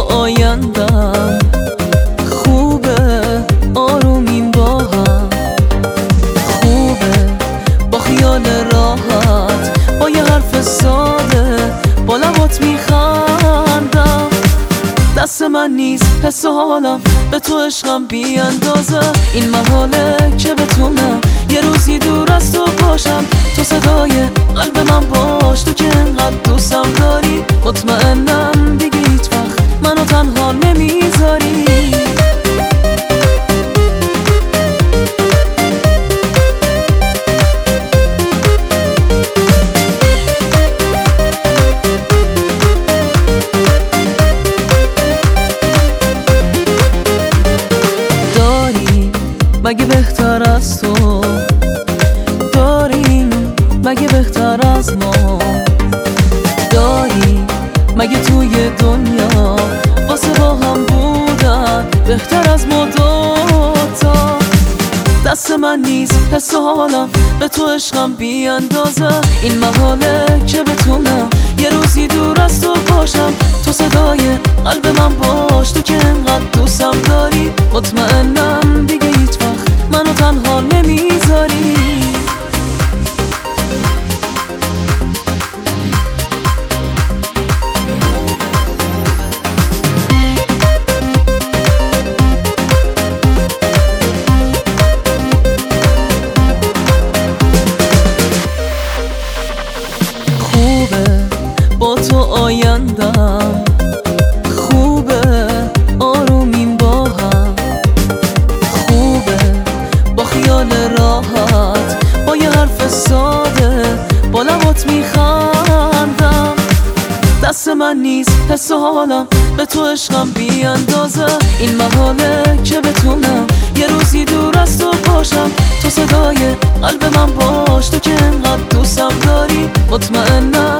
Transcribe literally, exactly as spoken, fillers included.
آیندم خوبه، آرومیم با هم، خوبه با خیال راحت، با یه حرف ساده با لبات میخندم. دست من نیست حس و حالم به تو عشقم بی اندازه، این محاله که بتونم یه روزی دور از تو باشم. تو صدای قلب من باش، تو که انقدر دوستم داری، مطمئنم دیگه هیچ وقت منو تنها نمیذاری. داری مگه بهتر از تو؟ داریم مگه بهتر از ما؟ داری مگه توی دنیا واسه با هم بودن بهتر از ما دوتا؟ دست من نیست حس و حالم به تو عشقم بی اندازه، این محاله که بتونم یه روزی دور از تو باشم. تو صدای قلب من باش، تو که انقدر دوستم داری، مطمئنم دیگه هیچ وقت منو تنها نمیذاری. با تو آیندم خوبه، آرومیم با هم، خوبه با خیال راحت، با یه حرف ساده با لبات میخندم. دست من نیست حس و حالم به تو عشقم بی اندازه، این محاله که بتونم یه روزی دور از تو باشم. تو صدای قلب من باش، تو که انقدر دوستم داری، مطمئنم